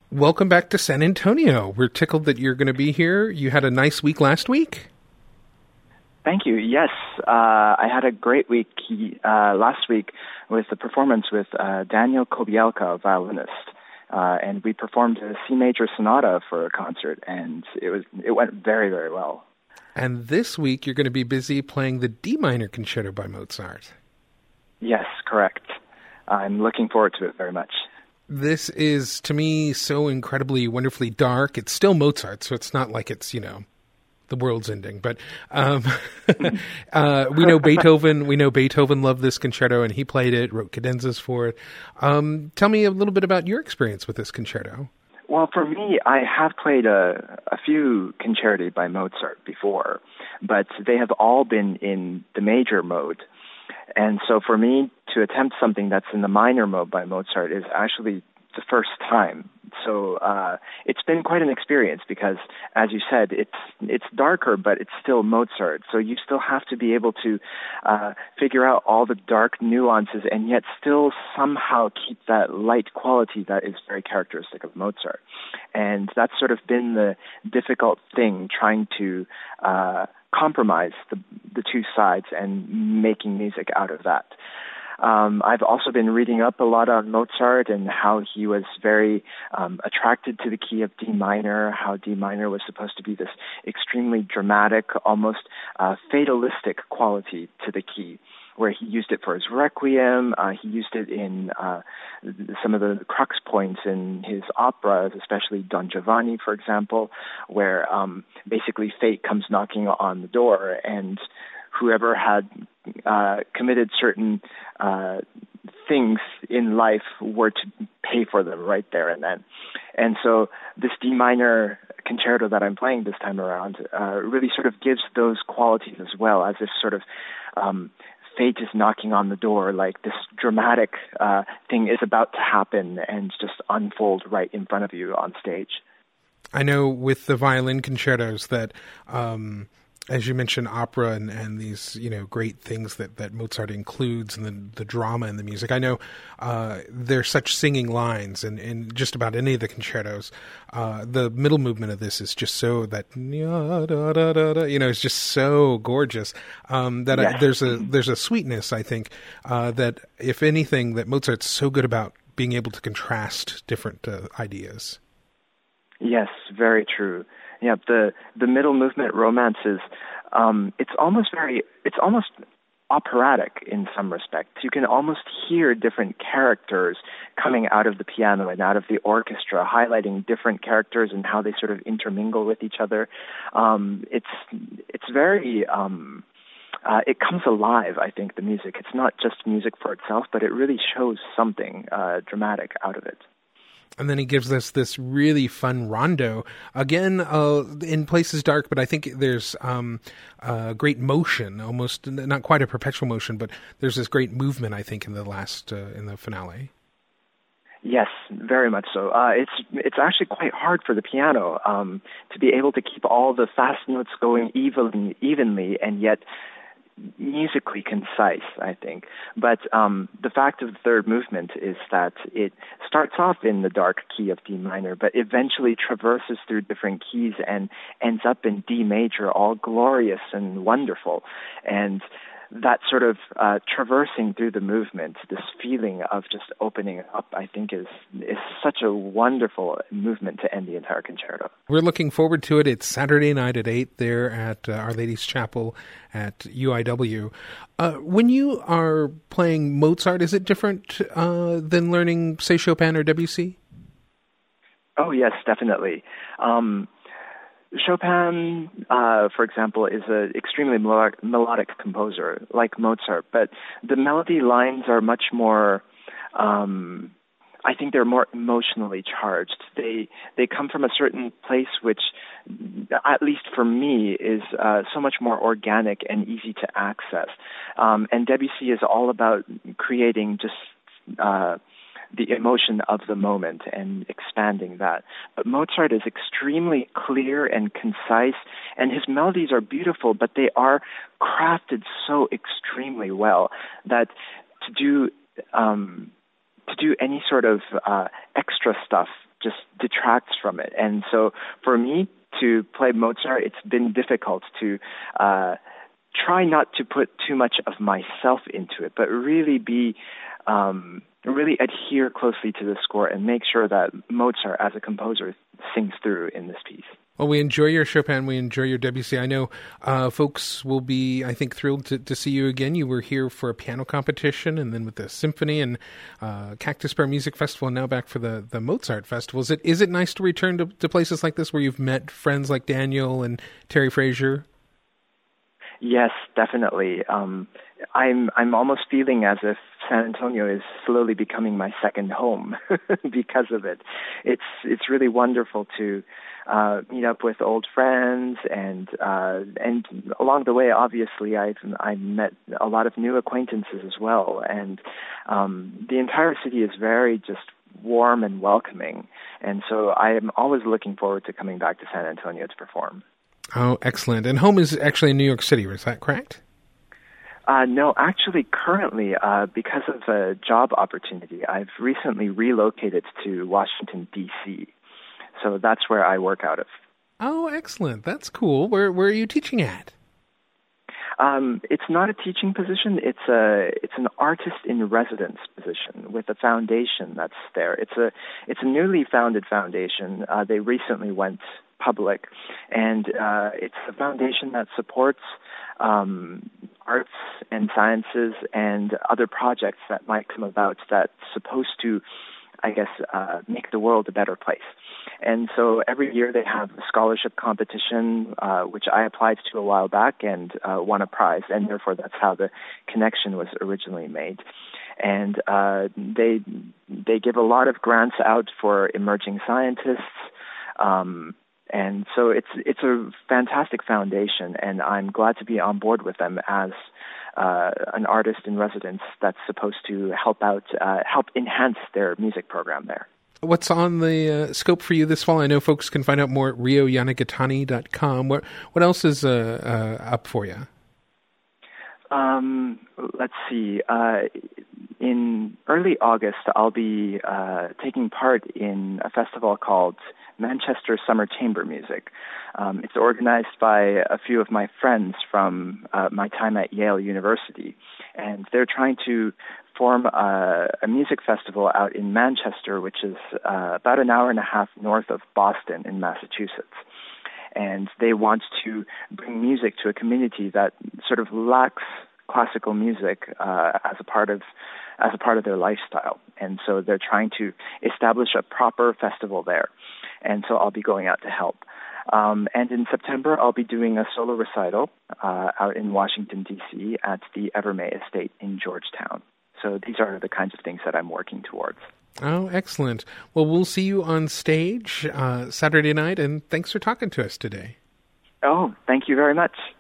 Welcome back to San Antonio. We're tickled that you're going to be here. You had a nice week last week? Thank you. Yes, I had a great week last week with the performance with Daniel Kobielka, a violinist. And we performed a C major sonata for a concert, and it went very, very well. And this week you're going to be busy playing the D minor concerto by Mozart. Yes, correct. I'm looking forward to it very much. This is, to me, so incredibly, wonderfully dark. It's still Mozart, so it's not like it's, the world's ending. But we know Beethoven. We know Beethoven loved this concerto, and he played it, wrote cadenzas for it. Tell me a little bit about your experience with this concerto. Well, for me, I have played a few concerti by Mozart before, but they have all been in the major mode. And so for me to attempt something that's in the minor mode by Mozart is actually the first time. So it's been quite an experience because, as you said, it's darker, but it's still Mozart. So you still have to be able to figure out all the dark nuances and yet still somehow keep that light quality that is very characteristic of Mozart. And that's sort of been the difficult thing, trying to compromise the two sides and making music out of that. I've also been reading up a lot on Mozart and how he was very attracted to the key of D minor, how D minor was supposed to be this extremely dramatic, almost fatalistic quality to the key, where he used it for his Requiem. He used it in some of the crux points in his operas, especially Don Giovanni, for example, where basically fate comes knocking on the door, and whoever had committed certain things in life were to pay for them right there and then. And so this D minor concerto that I'm playing this time around really sort of gives those qualities as well, as if sort of fate is knocking on the door, like this dramatic thing is about to happen and just unfold right in front of you on stage. I know with the violin concertos that, as you mentioned, opera and these, great things that Mozart includes and the drama in the music. I know there's such singing lines in just about any of the concertos. The middle movement of this is just so that, it's just so gorgeous that yes. There's a sweetness, I think, that if anything, that Mozart's so good about being able to contrast different ideas. Yes, very true. Yeah, the middle movement romances, it's almost operatic in some respects. You can almost hear different characters coming out of the piano and out of the orchestra, highlighting different characters and how they sort of intermingle with each other. It's very it comes alive, I think, the music. It's not just music for itself, but it really shows something dramatic out of it. And then he gives us this really fun rondo, again, in places dark, but I think there's great motion, almost not quite a perpetual motion, but there's this great movement, I think, in the finale. Yes, very much so. It's actually quite hard for the piano to be able to keep all the fast notes going evenly and yet musically concise, I think. But the fact of the third movement is that it starts off in the dark key of D minor, but eventually traverses through different keys and ends up in D major, all glorious and wonderful. And that sort of traversing through the movement, this feeling of just opening up, I think is such a wonderful movement to end the entire concerto. We're looking forward to it. It's Saturday night at 8 there at Our Lady's Chapel at UIW. When you are playing Mozart, is it different than learning, say, Chopin or Debussy? Oh, yes, definitely. Chopin, for example, is an extremely melodic composer, like Mozart, but the melody lines are much more, I think they're more emotionally charged. They come from a certain place which, at least for me, is so much more organic and easy to access. And Debussy is all about creating just the emotion of the moment and expanding that. But Mozart is extremely clear and concise, and his melodies are beautiful, but they are crafted so extremely well that to do any sort of extra stuff just detracts from it. And so for me to play Mozart, it's been difficult to try not to put too much of myself into it, but really really adhere closely to the score and make sure that Mozart as a composer sings through in this piece. Well, we enjoy your Chopin. We enjoy your Debussy. I know folks will be, I think, thrilled to see you again. You were here for a piano competition and then with the symphony and Cactus Bear Music Festival, and now back for the Mozart Festival. Is it nice to return to places like this where you've met friends like Daniel and Terry Frazier? Yes, definitely. I'm almost feeling as if San Antonio is slowly becoming my second home because of it. It's really wonderful to meet up with old friends, and along the way, obviously, I've met a lot of new acquaintances as well. And the entire city is very just warm and welcoming, and so I am always looking forward to coming back to San Antonio to perform. Oh, excellent. And home is actually in New York City, is that correct? No, actually, currently, because of a job opportunity, I've recently relocated to Washington, D.C., so that's where I work out of. Oh, excellent. That's cool. Where are you teaching at? It's not a teaching position. It's an artist in residence position with a foundation that's there. It's a newly founded foundation. They recently went public, and it's a foundation that supports arts and sciences and other projects that might come about that's supposed to, I guess, make the world a better place. And so every year they have a scholarship competition, which I applied to a while back and won a prize, and therefore that's how the connection was originally made. And they give a lot of grants out for emerging scientists, and so it's a fantastic foundation, and I'm glad to be on board with them as an artist in residence that's supposed to help enhance their music program there. What's on the scope for you this fall? I know folks can find out more at ryoyanagatani.com. What else is up for you? Let's see. In early August, I'll be taking part in a festival called Manchester Summer Chamber Music. It's organized by a few of my friends from my time at Yale University, and they're trying to form a music festival out in Manchester, which is about an hour and a half north of Boston in Massachusetts. And they want to bring music to a community that sort of lacks classical music as a part of their lifestyle. And so they're trying to establish a proper festival there. And so I'll be going out to help. And in September, I'll be doing a solo recital out in Washington, D.C. at the Evermay Estate in Georgetown. So these are the kinds of things that I'm working towards. Oh, excellent. Well, we'll see you on stage Saturday night, and thanks for talking to us today. Oh, thank you very much.